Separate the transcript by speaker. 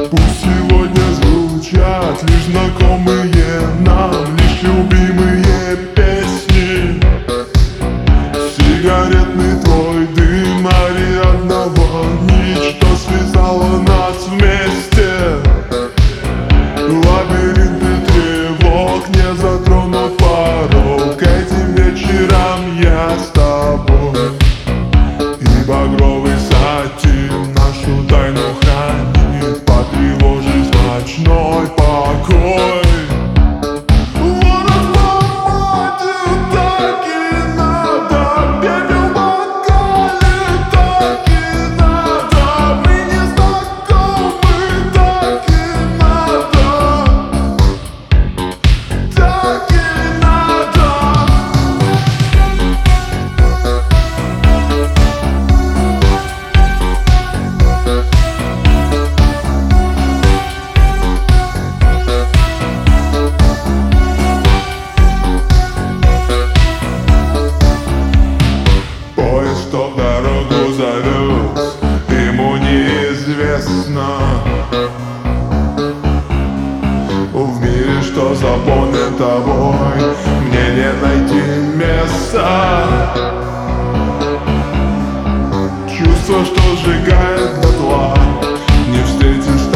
Speaker 1: Пусть сегодня звучат лишь знакомые нам, лишь любимые песни. Сигаретный твой дым, Ариадного нить, что связала нас вместе. Лабиринты тревог не затронут порог. Этим вечером я с тобой, и багровый сатин нашу тайну хранит, потревожит ночной покой. Что в дорогу зовет, ему неизвестно. В мире, что заполнен тобой, мне не найти места. Чувство, что сжигает дотла, не встретишь